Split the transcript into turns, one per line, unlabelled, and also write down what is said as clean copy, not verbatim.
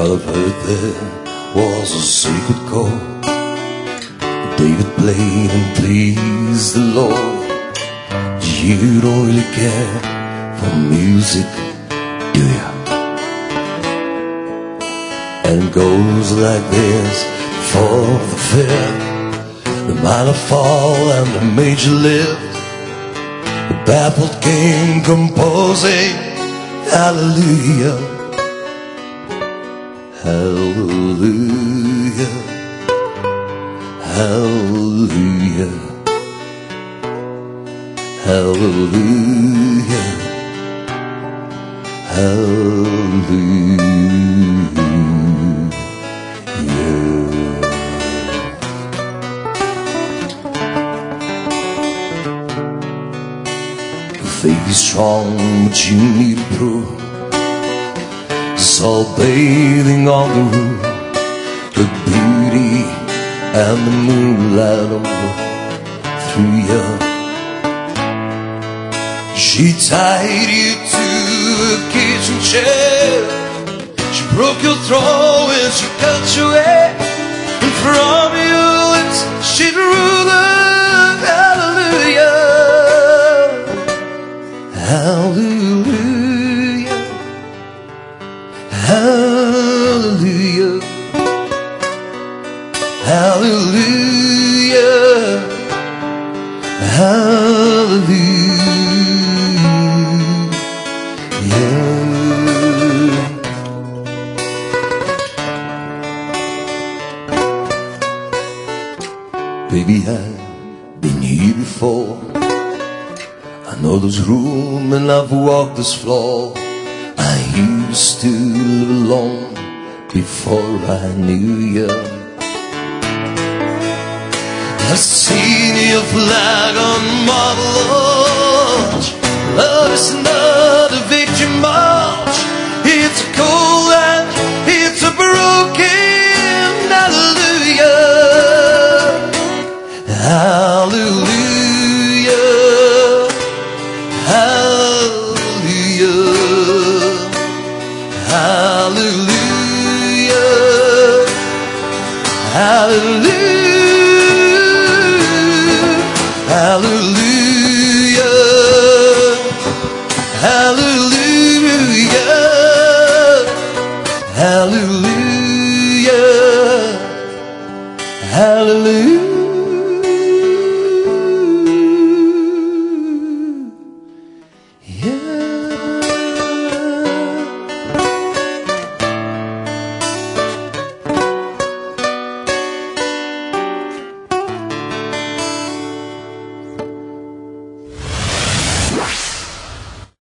I've heard there was a secret chord David played and pleased the Lord. You don't really care for music, do ya? And it goes like this: fourth, the fifth, the minor fall and the major lift. The baffled king composing hallelujah, hallelujah, hallelujah, hallelujah, hallelujah. Faith is strong, but you need to prove. It's all bathing on the roof, the beauty and the moonlight over through you. She tied you to a kitchen chair. She broke your throat when she cut your hair, and from your lips she drew the hallelujah, hallelujah, hallelujah, hallelujah, hallelujah. Baby, I've been here before. I know this room and I've walked this floor. I used to live alone before I knew you. I've seen your flag on Marble Arch. Love is not a victory march. It's a cold and it's a broken hallelujah, hallelujah, hallelujah, hallelujah, hallelujah, hallelujah, hallelujah.